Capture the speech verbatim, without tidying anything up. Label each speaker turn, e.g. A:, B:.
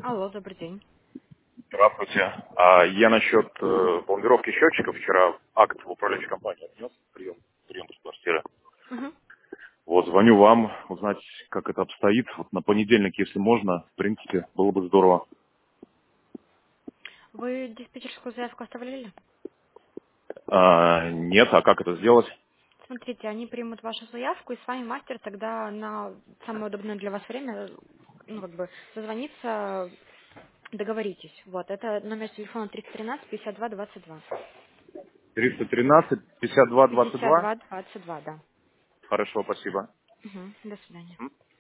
A: Алло, добрый день.
B: Здравствуйте. А, я насчет э, пломбировки счетчиков. Вчера акт в управляющей компании отнес, прием, прием с квартиры.
A: Мгм.
B: Вот, звоню вам, узнать, как это обстоит. Вот на понедельник, если можно, в принципе, было бы здорово.
A: Вы диспетчерскую заявку оставляли?
B: А, нет, а как это сделать?
A: Смотрите, они примут вашу заявку, и с вами мастер тогда на самое удобное для вас время, ну, как бы, созвониться, договоритесь. Вот, это номер телефона триста тринадцать пятьдесят два двадцать два.
B: триста тринадцать пятьдесят два двадцать
A: пятьдесят
B: два.
A: два двадцать два, да.
B: Хорошо, спасибо.
A: Мгм. До свидания.